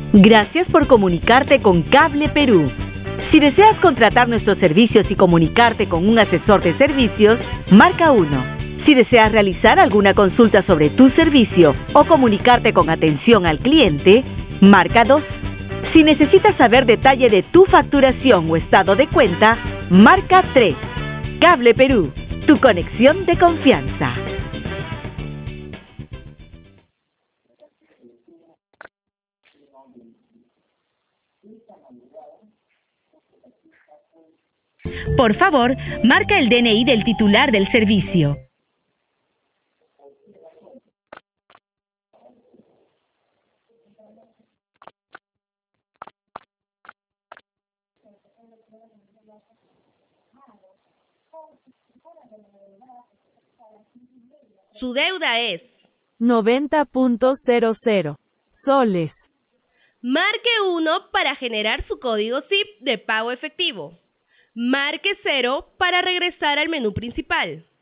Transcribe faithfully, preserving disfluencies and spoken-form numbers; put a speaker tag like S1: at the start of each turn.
S1: Gracias por comunicarte con Cable Perú. Si deseas contratar nuestros servicios y comunicarte con un asesor de servicios, marca uno. Si deseas realizar alguna consulta sobre tu servicio o comunicarte con atención al cliente, marca dos. Si necesitas saber detalle de tu facturación o estado de cuenta, marca tres. Cable Perú, tu conexión de confianza. Por favor, marca el D N I del titular del servicio.
S2: Su deuda es
S3: noventa punto cero cero soles.
S2: Marque uno para generar su código S I P de pago efectivo. Marque cero para regresar al menú principal.